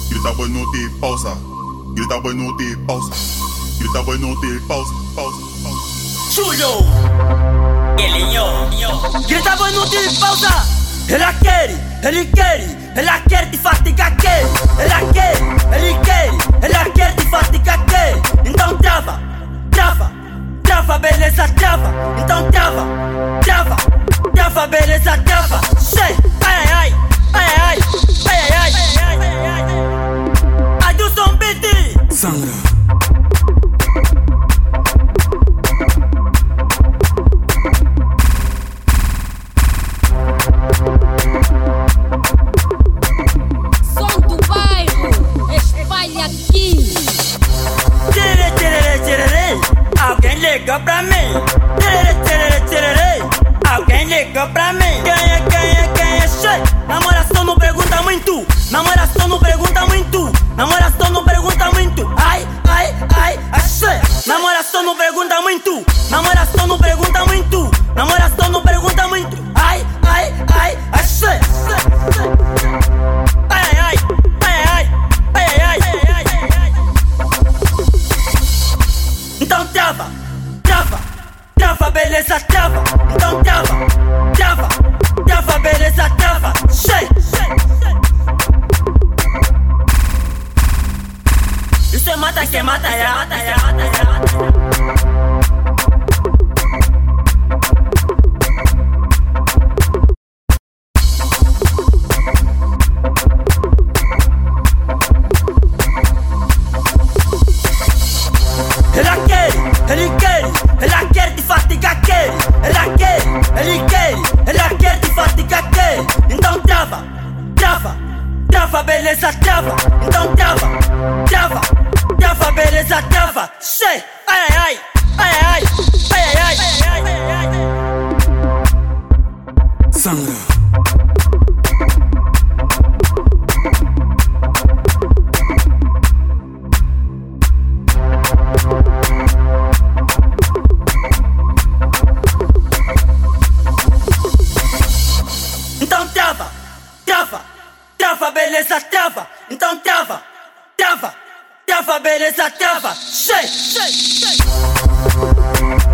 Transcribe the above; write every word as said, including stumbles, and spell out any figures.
Grita boi não te pausa. Grita boi não te pausa. Grita boi não te pausa. Pausa, pausa. Chulo! Ele yo, yo. Grita boi não te pausa. Ela quer, ele quer, ela quer te fatigar, quer. Ela quer, ele quer, ela quer te fatigar, quer. Então trava, trava, trava, beleza, trava. Então trava, trava, trava, beleza, trava. Sei, ai, ai, ai, ai, ai, ai, ai, ai, ai. Ai do som beat. Sangra. Alguém liga pra mim, tirere, tirere, tirere. Alguém liga pra mim. Quem é, quem é, quem é, cheio? Namoração não pergunta muito. Namoração não pergunta muito. Namoração não pergunta muito. Ai, ai, ai, achei. Namoração não pergunta muito. Namoração não pergunta muito. Namoração não pergunta muito. Ai, ai, ai, achei. Ai, ai, ai, ai, ai, ai, ai, ai. Então trava, trava, trava, beleza, trava. Então trava, trava, trava, beleza, trava. Sei, isso é mata que mata, é mata, é mata, é mata. Ela quer, ele quer, ela quer te fatigar, quer. Ela quer, ele quer, ela quer te fatigar, quer. Então trava, trava, trava, beleza, trava. Então trava, trava, trava, beleza, trava. Sei, ai, ai, ai, ai, ai, ai, ai, ai, ai. Sangra. Então trava, trava, trava, beleza, trava. Então trava, trava, trava, beleza, trava. Sei, sei, sei.